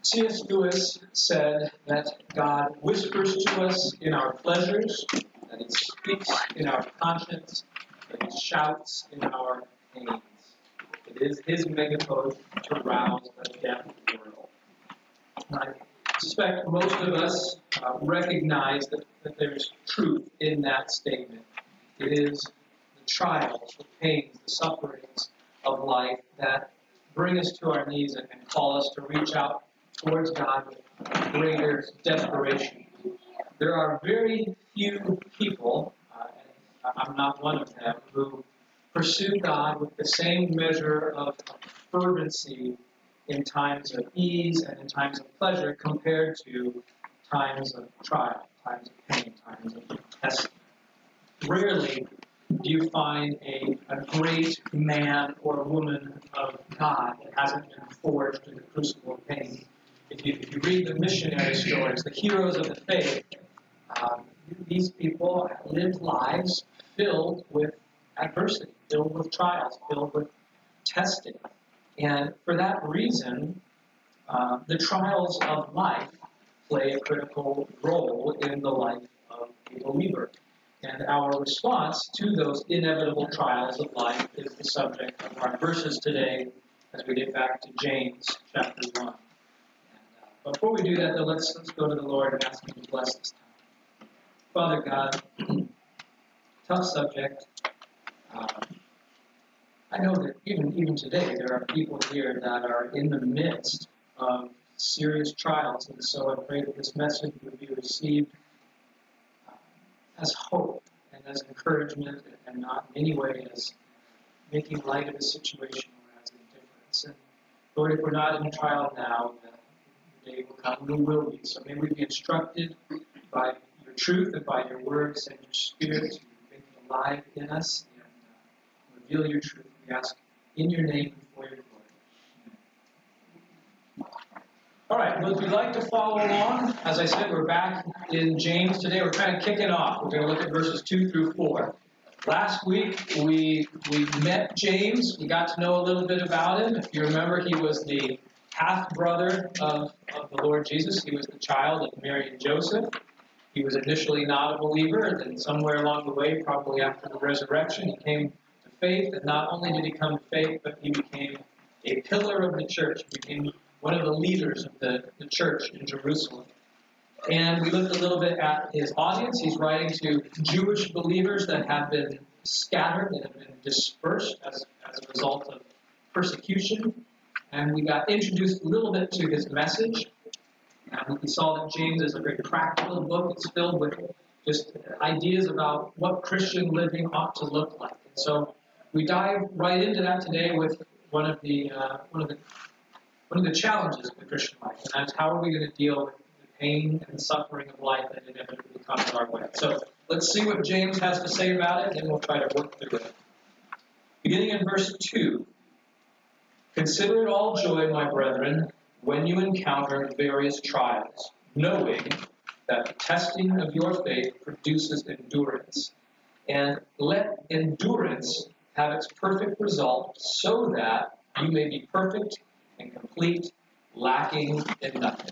C.S. Lewis said that God whispers to us in our pleasures, that He speaks in our conscience, that He shouts in our pains. It is His megaphone to rouse the deaf world. I suspect most of us recognize that there's truth in that statement. It is the trials, the pains, the sufferings of life that bring us to our knees and call us to reach out towards God with greater desperation. There are very few people, and I'm not one of them, who pursue God with the same measure of fervency in times of ease and in times of pleasure compared to times of trial, times of pain, times of testing. Rarely do you find a great man or woman of God that hasn't been forged in the crucible of pain. If you read the missionary stories, the heroes of the faith, these people lived lives filled with adversity, filled with trials, filled with testing. And for that reason, the trials of life play a critical role in the life of a believer. And our response to those inevitable trials of life is the subject of our verses today as we get back to James chapter 1. And before we do that, though, let's go to the Lord and ask Him to bless this time. Father God, tough subject. I know that even today there are people here that are in the midst of serious trials, and so I pray that this message would be received as hope and as encouragement, and not in any way as making light of the situation or as indifference. And Lord, if we're not in trial now, the day will come we will be. So may we be instructed by your truth and by your word, send your spirit to make it alive in us and reveal your truth. We ask in your name and for your glory. All right, well, if you'd like to follow along, as I said, we're back in James today. We're kind of kicking off. We're going to look at verses 2 through 4. Last week, we met James. We got to know a little bit about him. If you remember, he was the half-brother of the Lord Jesus. He was the child of Mary and Joseph. He was initially not a believer, and then somewhere along the way, probably after the resurrection, he came to faith. And not only did he come to faith, but he became a pillar of the church. He became one of the leaders of the church in Jerusalem. And we looked a little bit at his audience. He's writing to Jewish believers that have been scattered, that have been dispersed as a result of persecution. And we got introduced a little bit to his message. And we saw that James is a very practical book. It's filled with just ideas about what Christian living ought to look like. And so we dive right into that today with one of the challenges of the Christian life, and that's how are we going to deal with the pain and suffering of life that inevitably comes our way. So let's see what James has to say about it, and we'll try to work through it. Beginning in verse 2, "Consider it all joy, my brethren, when you encounter various trials, knowing that the testing of your faith produces endurance. And let endurance have its perfect result, so that you may be perfect and complete, lacking in nothing."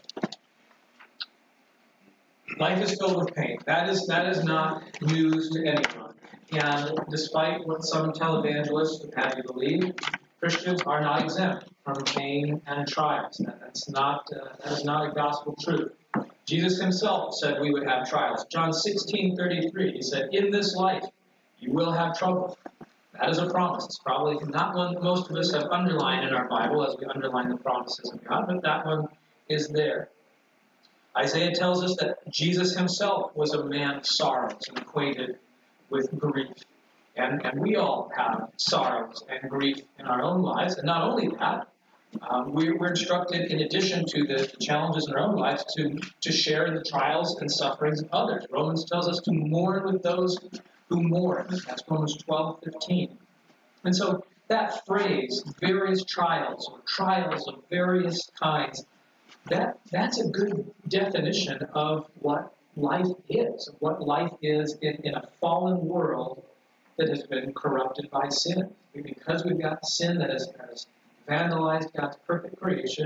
Life is filled with pain. That is not news to anyone. And despite what some televangelists would have you believe, Christians are not exempt from pain and trials. That is not a gospel truth. Jesus himself said we would have trials. John 16:33, he said, "In this life you will have trouble." That is a promise. It's probably not one most of us have underlined in our Bible as we underline the promises of God, but that one is there. Isaiah tells us that Jesus himself was a man of sorrows and acquainted with grief. And we all have sorrows and grief in our own lives. And not only that, we're instructed, in addition to the challenges in our own lives, to share the trials and sufferings of others. Romans tells us to mourn with those who mourn. That's Romans 12:15. And so that phrase, various trials or trials of various kinds, that's a good definition of what life is, of what life is in a fallen world that has been corrupted by sin. Because we've got sin that has vandalized God's perfect creation,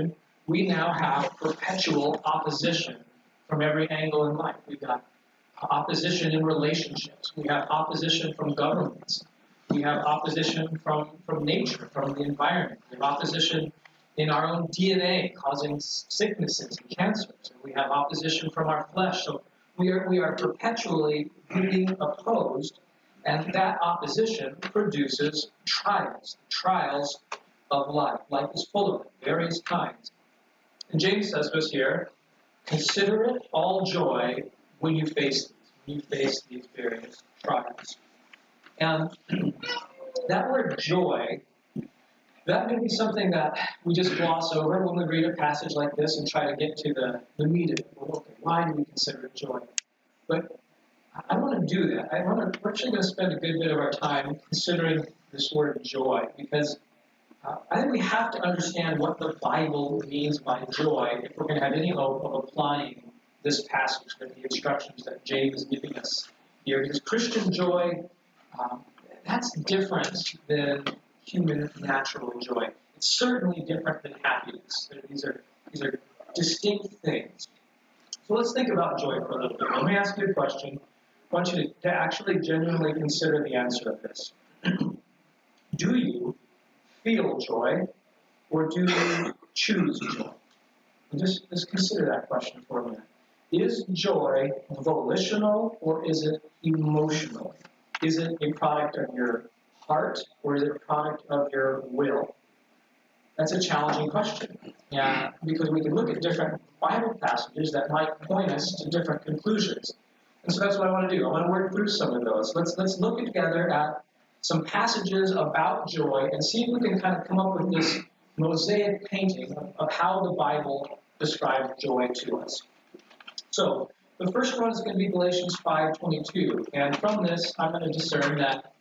we now have perpetual opposition from every angle in life. We've got opposition in relationships. We have opposition from governments. We have opposition from nature, from the environment. We have opposition in our own DNA causing sicknesses and cancers. And we have opposition from our flesh. So we are perpetually being opposed, and that opposition produces trials of life. Life is full of it, various kinds. And James says to us here, consider it all joy when you face these various trials. And that word joy, that may be something that we just gloss over when we read a passage like this and try to get to the meat of it. Well, okay, why do we consider it joy? But I don't want to do that. We're actually going to spend a good bit of our time considering this word joy, because I think we have to understand what the Bible means by joy if we're going to have any hope of applying this passage, the instructions that James is giving us here. Because Christian joy, that's different than human natural joy. It's certainly different than happiness. These are distinct things. So let's think about joy for a little bit. Let me ask you a question. I want you to actually genuinely consider the answer of this. Do you feel joy, or do you choose joy? And just consider that question for a minute. Is joy volitional, or is it emotional? Is it a product of your heart, or is it a product of your will? That's a challenging question, because we can look at different Bible passages that might point us to different conclusions. And so that's what I want to do. I want to work through some of those. Let's look together at some passages about joy and see if we can kind of come up with this mosaic painting of how the Bible describes joy to us. So the first one is going to be Galatians 5:22, and from this I'm going to discern that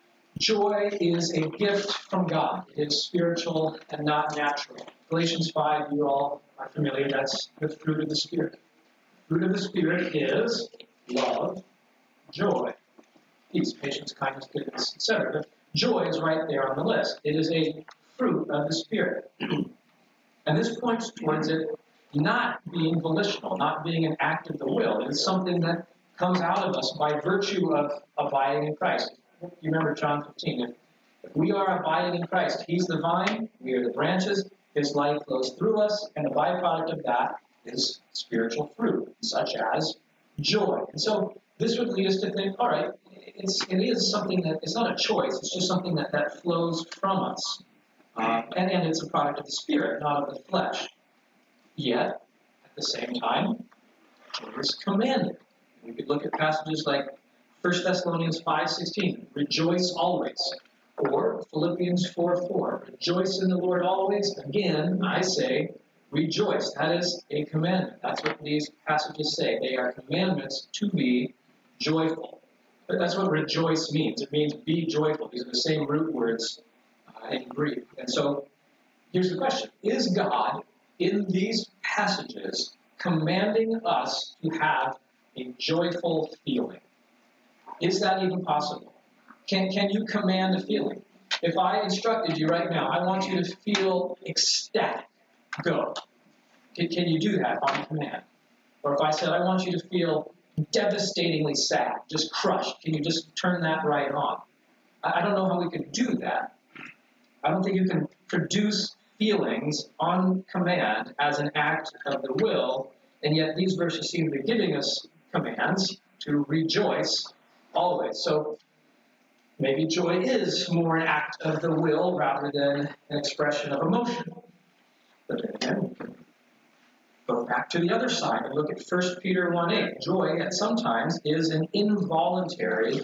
joy is a gift from God. It is spiritual and not natural. Galatians 5, you all are familiar, that's the fruit of the Spirit. The fruit of the Spirit is love, joy, peace, patience, kindness, goodness, etc. But joy is right there on the list. It is a fruit of the Spirit. And this points towards it not being volitional, not being an act of the will. It is something that comes out of us by virtue of abiding in Christ. You remember John 15. If we are abiding in Christ, He's the vine, we are the branches, His life flows through us, and the byproduct of that is spiritual fruit, such as joy. And so this would lead us to think, all right, it is something that, it's not a choice, it's just something that flows from us. And it's a product of the Spirit, not of the flesh. Yet, at the same time, joy is commanded. We could look at passages like 1 Thessalonians 5:16, rejoice always. Or Philippians 4:4, rejoice in the Lord always. Again, I say, rejoice. That is a commandment. That's what these passages say. They are commandments to be joyful. But that's what rejoice means. It means be joyful. These are the same root words in Greek. And so, here's the question. Is God, in these passages, commanding us to have a joyful feeling? Is that even possible? Can you command a feeling? If I instructed you right now, I want you to feel ecstatic. Go. Can you do that on command? Or if I said, I want you to feel devastatingly sad, just crushed, can you just turn that right on? I don't know how we could do that. I don't think you can produce feelings on command as an act of the will, and yet these verses seem to be giving us commands to rejoice always. So maybe joy is more an act of the will rather than an expression of emotion. But then again, we can go back to the other side and look at 1 Peter 1:8. Joy, at sometimes, is an involuntary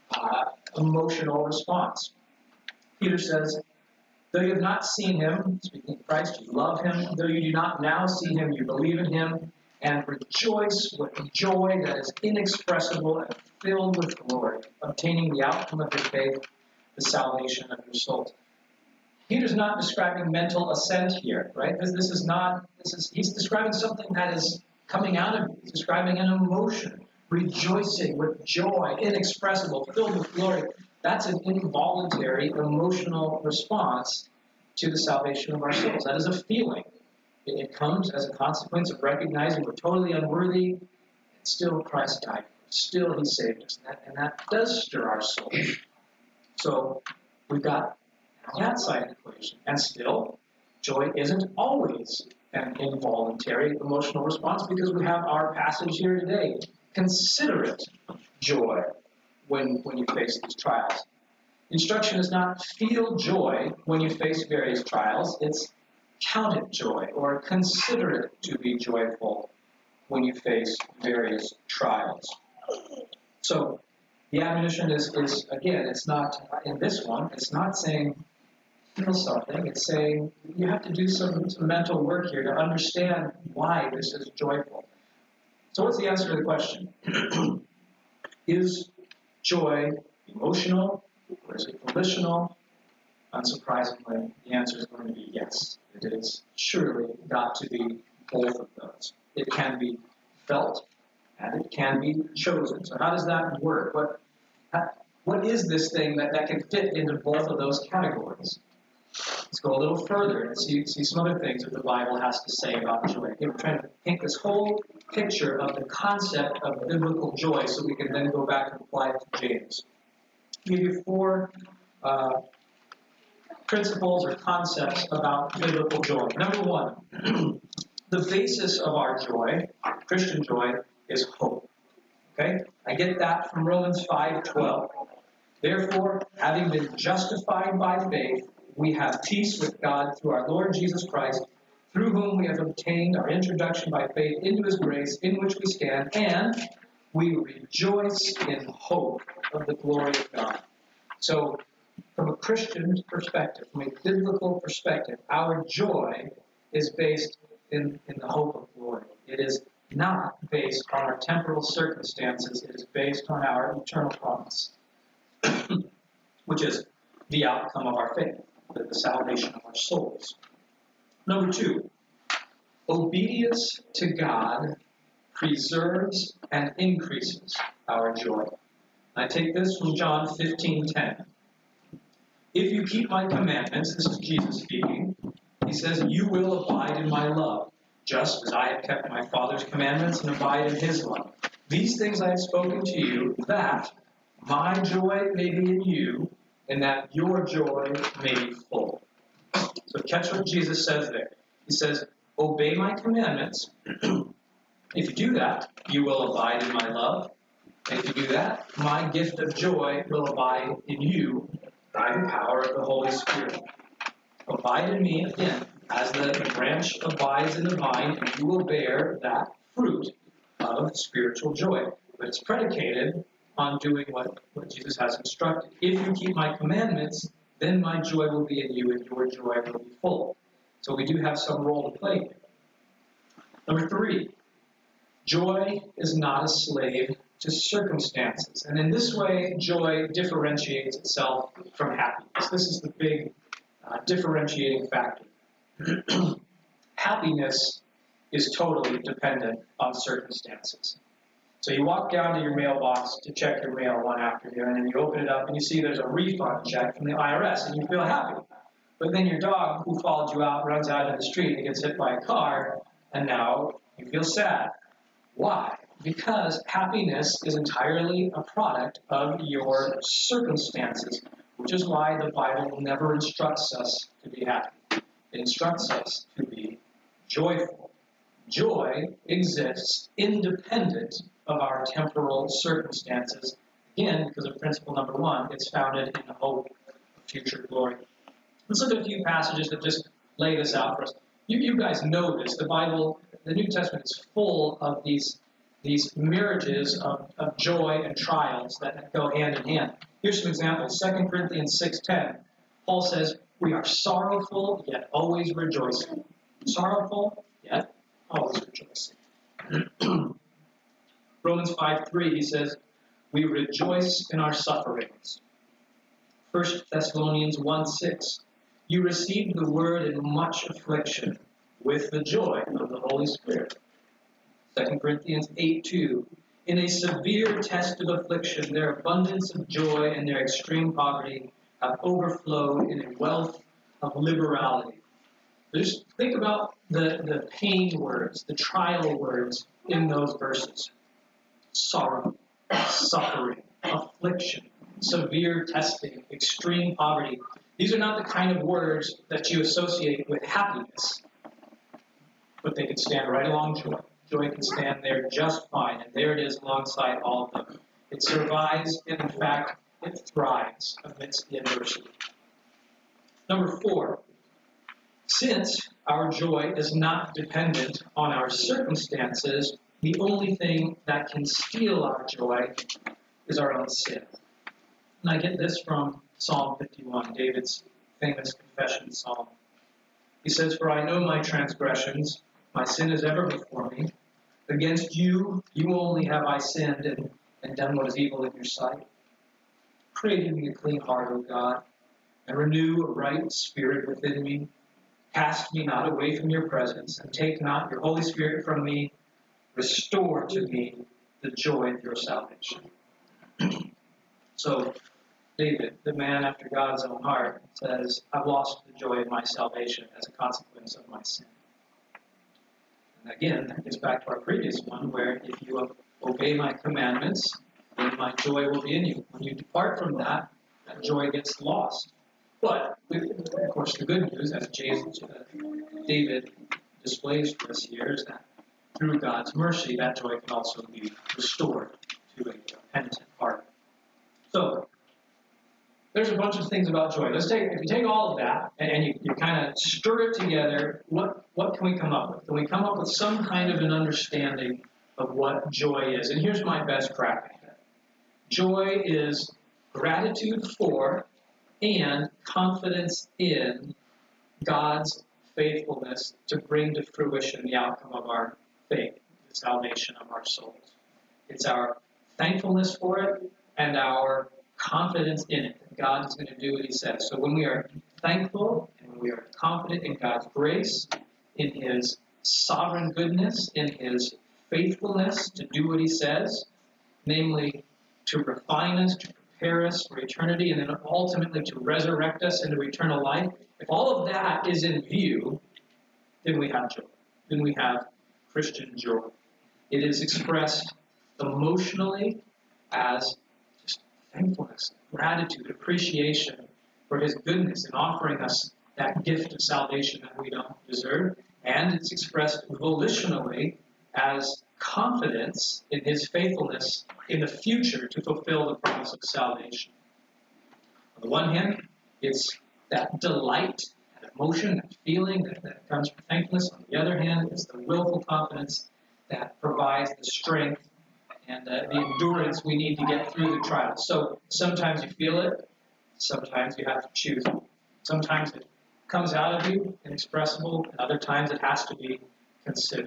emotional response. Peter says, though you have not seen Him, speaking of Christ, you love Him. Though you do not now see Him, you believe in Him, and rejoice with joy that is inexpressible and filled with glory, obtaining the outcome of your faith, the salvation of your souls. Peter's not describing mental assent here, right? He's describing something that is coming out of you. He's describing an emotion, rejoicing with joy, inexpressible, filled with glory. That's an involuntary emotional response to the salvation of our souls. That is a feeling. It comes as a consequence of recognizing we're totally unworthy, and still Christ died for us. Still He saved us. And that does stir our soul. So we've got that side of the equation. And still, joy isn't always an involuntary emotional response, because we have our passage here today. Consider it joy when you face these trials. Instruction is not feel joy when you face various trials. It's count it joy, or consider it to be joyful when you face various trials. So the admonition is again, it's not, in this one, it's not saying feel something. It's saying you have to do some mental work here to understand why this is joyful. So what's the answer to the question? Is joy emotional, or is it volitional? Unsurprisingly, the answer is going to be yes. It is surely got to be both of those. It can be felt, and it can be chosen. So how does that work? What is this thing that can fit into both of those categories? Let's go a little further and see some other things that the Bible has to say about joy. Again, we're trying to paint this whole picture of the concept of biblical joy so we can then go back and apply it to James. I'll give you 4 principles or concepts about biblical joy. Number 1, the basis of our joy, Christian joy, is hope. Okay? I get that from Romans 5:12. Therefore, having been justified by faith, we have peace with God through our Lord Jesus Christ, through whom we have obtained our introduction by faith into His grace, in which we stand, and we rejoice in hope of the glory of God. So, from a Christian perspective, from a biblical perspective, our joy is based in the hope of glory. It is not based on our temporal circumstances. It is based on our eternal promise, which is the outcome of our faith, the salvation of our souls. Number 2, obedience to God preserves and increases our joy. I take this from John 15:10. If you keep my commandments, this is Jesus speaking, He says, you will abide in my love, just as I have kept my Father's commandments and abide in His love. These things I have spoken to you, that my joy may be in you, and that your joy may be full. So catch what Jesus says there. He says, obey my commandments. If you do that, you will abide in my love. If you do that, my gift of joy will abide in you by the power of the Holy Spirit. Abide in me, again, as the branch abides in the vine, and you will bear that fruit of spiritual joy. But it's predicated on doing what Jesus has instructed. If you keep my commandments, then my joy will be in you, and your joy will be full. So we do have some role to play here. Number 3, joy is not a slave to circumstances. And in this way, joy differentiates itself from happiness. This is the big differentiating factor. Happiness is totally dependent on circumstances. So you walk down to your mailbox to check your mail one afternoon, and you open it up and you see there's a refund check from the IRS, and you feel happy. But then your dog, who followed you out, runs out in the street and gets hit by a car, and now you feel sad. Why? Because happiness is entirely a product of your circumstances, which is why the Bible never instructs us to be happy. It instructs us to be joyful. Joy exists independent of our temporal circumstances. Again, because of principle number 1, it's founded in the hope of future glory. Let's look at a few passages that just lay this out for us. You guys know this. The Bible, the New Testament is full of these marriages of joy and trials that go hand in hand. Here's some examples. 2 Corinthians 6:10. Paul says, we are sorrowful, yet always rejoicing. Sorrowful, yet always rejoicing. Romans 5:3, he says, we rejoice in our sufferings. 1 Thessalonians 1:6, you received the word in much affliction with the joy of the Holy Spirit. 2 Corinthians 8:2, in a severe test of affliction, their abundance of joy and their extreme poverty have overflowed in a wealth of liberality. Just think about the pain words, the trial words in those verses. Sorrow, suffering, affliction, severe testing, extreme poverty. These are not the kind of words that you associate with happiness, but they can stand right along joy. Joy can stand there just fine, and there it is alongside all of them. It survives, and in fact, it thrives amidst the adversity. Number 4, since our joy is not dependent on our circumstances, the only thing that can steal our joy is our own sin. And I get this from Psalm 51, David's famous confession psalm. He says, "For I know my transgressions, my sin is ever before me. Against you, you only have I sinned and done what is evil in your sight. Create in me a clean heart, O God, and renew a right spirit within me. Cast me not away from your presence, and take not your Holy Spirit from me. Restore to me the joy of your salvation." So, David, the man after God's own heart, says, "I've lost the joy of my salvation as a consequence of my sin." And again, that gets back to our previous one, where if you obey my commandments, then my joy will be in you. When you depart from that, that joy gets lost. But, of course, the good news, as David displays for us here, is that through God's mercy, that joy can also be restored to a repentant heart. So, there's a bunch of things about joy. If you take all of that and you kind of stir it together, what can we come up with? Can we come up with some kind of an understanding of what joy is? And here's my best crack at it. Joy is gratitude for and confidence in God's faithfulness to bring to fruition the outcome of our faith, the salvation of our souls. It's our thankfulness for it and our confidence in it, that God is going to do what he says. So when we are thankful and when we are confident in God's grace, in his sovereign goodness, in his faithfulness to do what he says, namely to refine us, to prepare us for eternity, and then ultimately to resurrect us into eternal life, if all of that is in view, then we have joy. Then we have Christian joy. It is expressed emotionally as just thankfulness, gratitude, appreciation for his goodness in offering us that gift of salvation that we don't deserve. And it's expressed volitionally as confidence in his faithfulness in the future to fulfill the promise of salvation. On the one hand, it's that delight, that emotion, that feeling that comes from thankfulness. On the other hand, it's the willful confidence that provides the strength and the endurance we need to get through the trials. So sometimes you feel it, sometimes you have to choose it. Sometimes it comes out of you, inexpressible, and other times it has to be considered.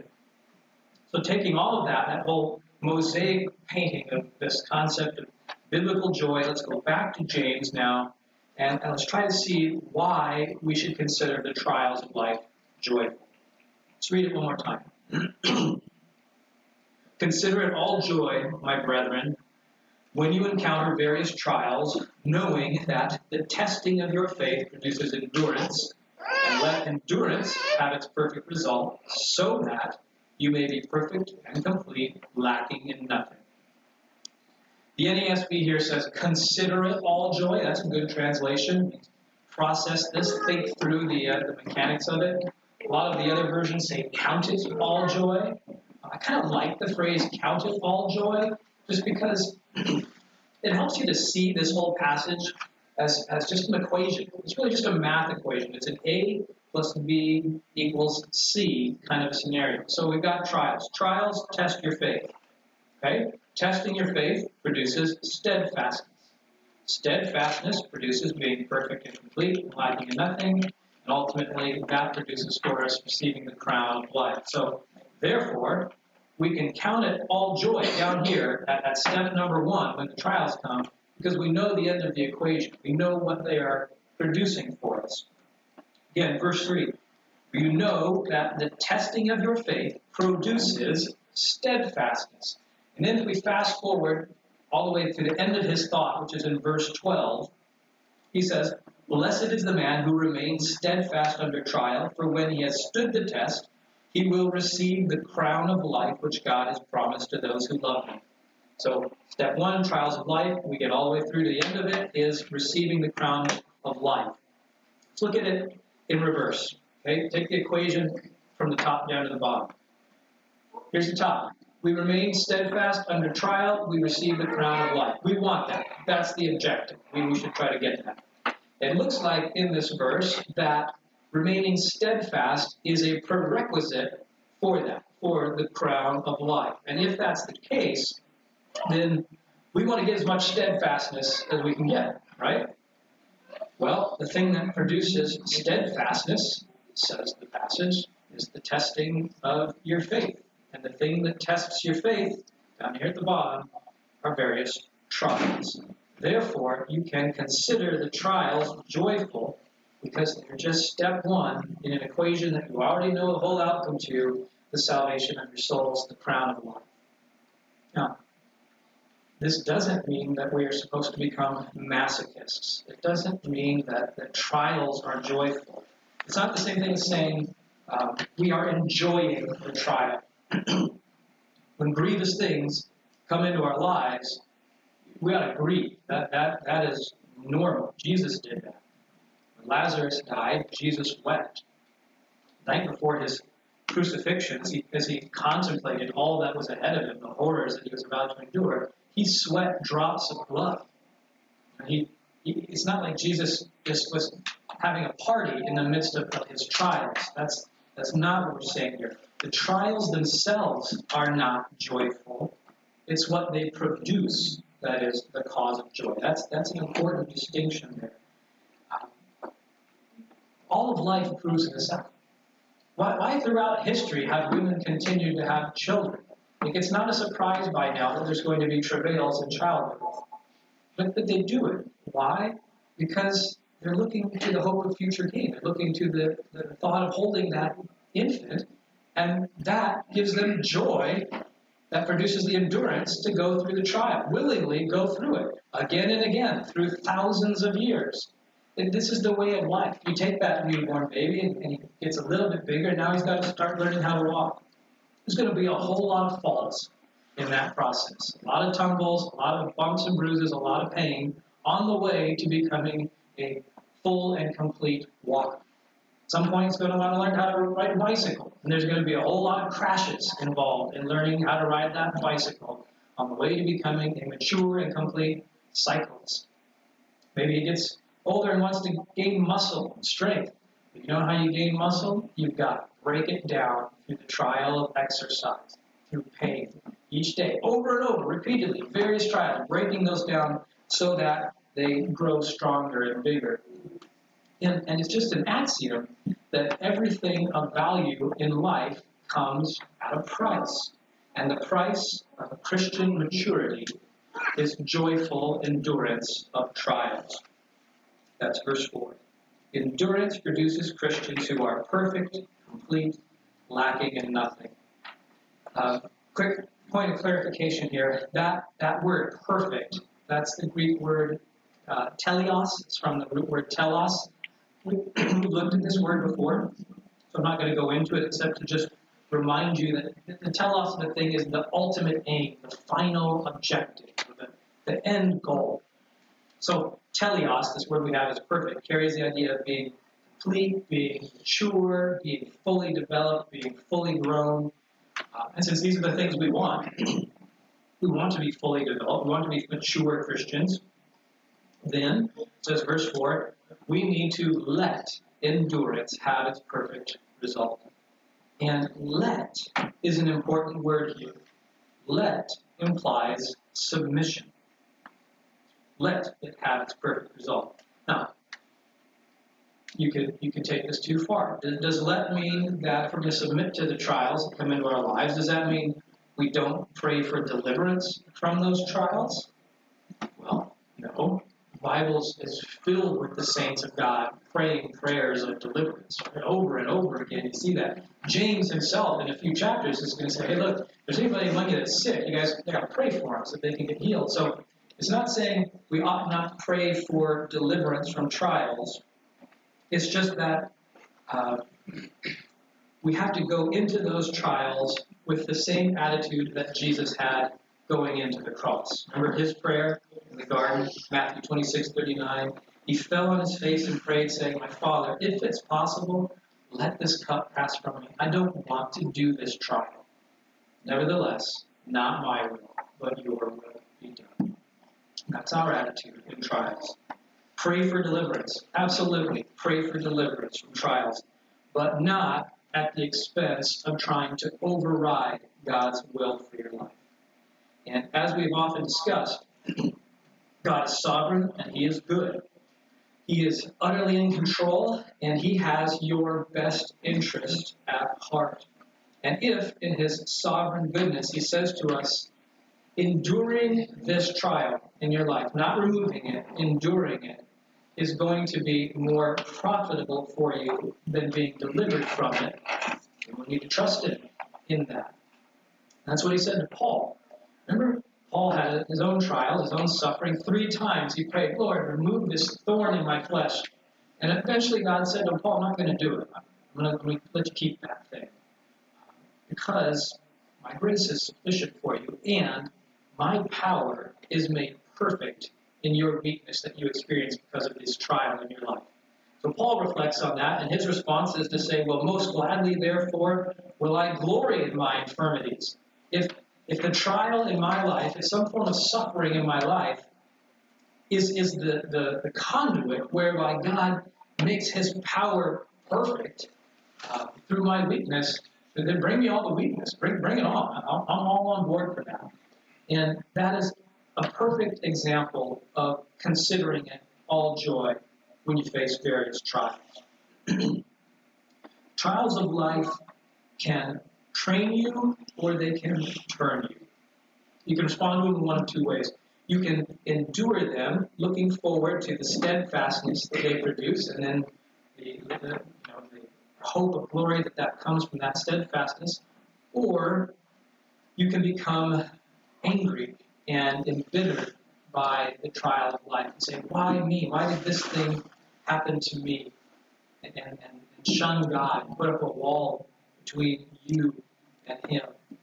So taking all of that whole mosaic painting of this concept of biblical joy, let's go back to James now, and let's try to see why we should consider the trials of life joyful. Let's read it one more time. "Consider it all joy, my brethren, when you encounter various trials, knowing that the testing of your faith produces endurance, and let endurance have its perfect result, so that you may be perfect and complete, lacking in nothing." The NASB here says, "Consider it all joy." That's a good translation. Process this, think through the mechanics of it. A lot of the other versions say, "Count it all joy." I kind of like the phrase, "count it all joy," just because it helps you to see this whole passage as just an equation. It's really just a math equation. It's an A plus B equals C kind of a scenario. So we've got trials. Trials test your faith. Okay? Testing your faith produces steadfastness. Steadfastness produces being perfect and complete, lacking in nothing, and ultimately that produces for us receiving the crown of life. So therefore, we can count it all joy down here at step number 1 when the trials come, because we know the end of the equation. We know what they are producing for us. Again, verse 3, "You know that the testing of your faith produces steadfastness." And then if we fast forward all the way to the end of his thought, which is in verse 12, he says, Blessed is the man who remains steadfast under trial, for when he has stood the test, he will receive the crown of life which God has promised to those who love him. So, step one, trials of life, we get all the way through to the end of it, is receiving the crown of life. Let's look at it in reverse. Okay? Take the equation from the top down to the bottom. Here's the top. We remain steadfast under trial, we receive the crown of life. We want that. That's the objective. We should try to get that. It looks like in this verse that remaining steadfast is a prerequisite for that, for the crown of life. And if that's the case, then we want to get as much steadfastness as we can get, right? Well, the thing that produces steadfastness, says the passage, is the testing of your faith. And the thing that tests your faith, down here at the bottom, are various trials. Therefore, you can consider the trials joyful because they're just step one in an equation that you already know the whole outcome to, the salvation of your souls, the crown of life. Now, this doesn't mean that we are supposed to become masochists. It doesn't mean that trials are joyful. It's not the same thing as saying we are enjoying the trial. When grievous things come into our lives, we ought to grieve. That is normal. Jesus did that. When Lazarus died, Jesus wept. The night before his crucifixion, as he contemplated all that was ahead of him, the horrors that he was about to endure, he sweat drops of blood. It's not like Jesus just was having a party in the midst of his trials. That's not what we're saying here. The trials themselves are not joyful. It's what they produce that is the cause of joy. That's an important distinction there. All of life proves this out. Why throughout history have women continued to have children? It's not a surprise by now that there's going to be travails in childbirth. But they do it. Why? Because they're looking to the hope of future gain. They're looking to the thought of holding that infant, and that gives them joy that produces the endurance to go through the trial, willingly go through it again and again through thousands of years. And this is the way of life. You take that newborn baby and he gets a little bit bigger, and now he's got to start learning how to walk. There's going to be a whole lot of falls in that process. A lot of tumbles, a lot of bumps and bruises, a lot of pain on the way to becoming a full and complete walker. At some point, he's going to want to learn how to ride a bicycle. And there's going to be a whole lot of crashes involved in learning how to ride that bicycle on the way to becoming a mature and complete cyclist. Maybe he gets older and wants to gain muscle and strength. But you know how you gain muscle? You've got to break it down through the trial of exercise, through pain, each day, over and over, repeatedly, various trials, breaking those down so that they grow stronger and bigger. And it's just an axiom that everything of value in life comes at a price. And the price of Christian maturity is joyful endurance of trials. That's verse 4. Endurance produces Christians who are perfect, complete, lacking in nothing. Quick point of clarification here. That word perfect, that's the Greek word teleos. It's from the root word telos. We've looked at this word before, so I'm not going to go into it except to just remind you that the telos of the thing is the ultimate aim, the final objective, the end goal. So teleos, this word we have is perfect, carries the idea of being complete, being mature, being fully developed, being fully grown. And since these are the things we want to be fully developed, we want to be mature Christians, then, says verse 4, we need to let endurance have its perfect result. And let is an important word here. Let implies submission. Let it have its perfect result. Now, you could take this too far. Does let mean that if we're going to submit to the trials that come into our lives, does that mean we don't pray for deliverance from those trials? Well, no. The Bible is filled with the saints of God praying prayers of deliverance over and over again. You see that. James himself, in a few chapters, is going to say, hey, look, if there's anybody among you that's sick, you guys got to pray for them so they can get healed. So It's not saying we ought not pray for deliverance from trials. It's just that we have to go into those trials with the same attitude that Jesus had going into the cross. Remember his prayer in the garden, Matthew 26:39? He fell on his face and prayed, saying, "My Father, if it's possible, let this cup pass from me. I don't want to do this trial. Nevertheless, not my will, but your will be done." That's our attitude in trials. Pray for deliverance. Absolutely, pray for deliverance from trials, but not at the expense of trying to override God's will for your life. And as we've often discussed, God is sovereign and He is good. He is utterly in control, and He has your best interest at heart. And if, in His sovereign goodness, He says to us, enduring this trial in your life, not removing it, enduring it, is going to be more profitable for you than being delivered from it, you will need to trust Him in that. That's what He said to Paul. Remember, Paul had his own trial, his own suffering. 3 times he prayed, "Lord, remove this thorn in my flesh." And eventually God said to Paul, "I'm not going to do it. I'm going to let you keep that thing. Because my grace is sufficient for you, and my power is made perfect in your weakness that you experience because of this trial in your life." So Paul reflects on that, and his response is to say, "Well, most gladly, therefore, will I glory in my infirmities." If the trial in my life, if some form of suffering in my life is the conduit whereby God makes His power perfect through my weakness, then bring me all the weakness. Bring it on. I'm all on board for that. And that is a perfect example of considering it all joy when you face various trials. Trials of life can train you or they can turn you. You can respond to them in one of 2 ways. You can endure them, looking forward to the steadfastness that they produce, and then the hope of glory that comes from that steadfastness. Or you can become angry and embittered by the trial of life and say, "Why me? Why did this thing happen to me?" And shun God, put up a wall between you and Him.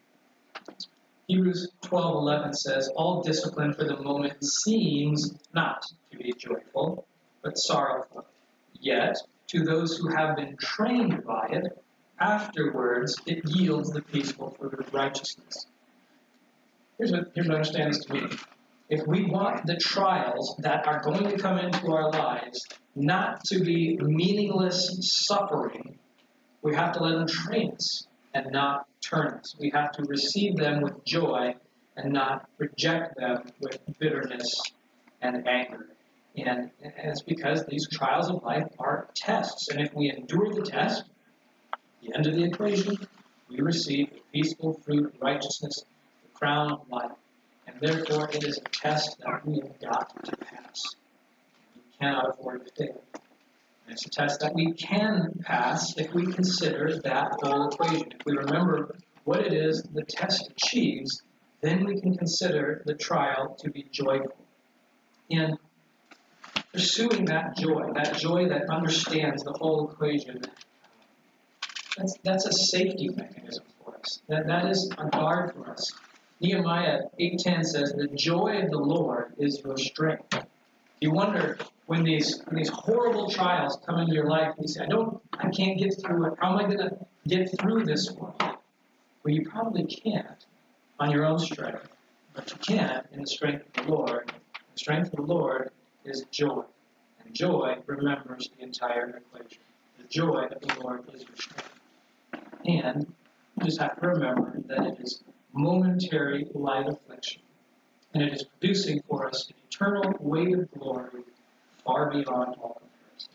Hebrews 12:11 says, "All discipline for the moment seems not to be joyful, but sorrowful. Yet, to those who have been trained by it, afterwards it yields the peaceful fruit of righteousness." Here's what I understand this to mean. If we want the trials that are going to come into our lives not to be meaningless suffering, we have to let them train us and not turn us. We have to receive them with joy and not reject them with bitterness and anger. And it's because these trials of life are tests. And if we endure the test, at the end of the equation, we receive the peaceful fruit of righteousness, the crown of life. And therefore, it is a test that we have got to pass. We cannot afford to fail. And it's a test that we can pass if we consider that whole equation. If we remember what it is the test achieves, then we can consider the trial to be joyful. And pursuing that joy that understands the whole equation, that's a safety mechanism for us. That is a guard for us. Nehemiah 8:10 says, "The joy of the Lord is your strength." You wonder when these horrible trials come into your life, you say, I can't get through it. How am I going to get through this one? Well, you probably can't on your own strength, but you can in the strength of the Lord. The strength of the Lord is joy, and joy remembers the entire equation. The joy of the Lord is your strength. And you just have to remember that it is momentary light affliction, and it is producing for us an eternal weight of glory far beyond all comparison.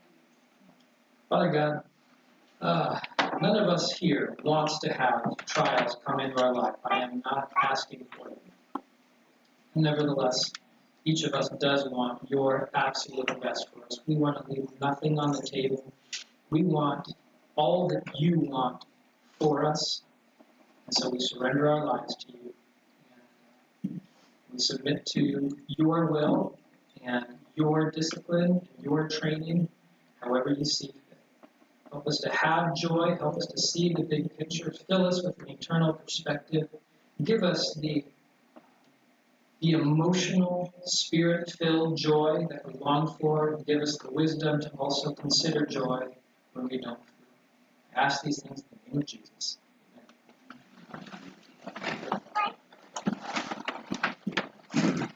Father God, none of us here wants to have trials come into our life. I am not asking for them. Nevertheless, each of us does want your absolute best for us. We want to leave nothing on the table. We want all that you want for us. And so we surrender our lives to you. And We submit to your will and your discipline, your training, however you see fit. Help us to have joy. Help us to see the big picture. Fill us with an eternal perspective. Give us the emotional, spirit-filled joy that we long for. And give us the wisdom to also consider joy when we don't. I ask these things in the name of Jesus. Amen.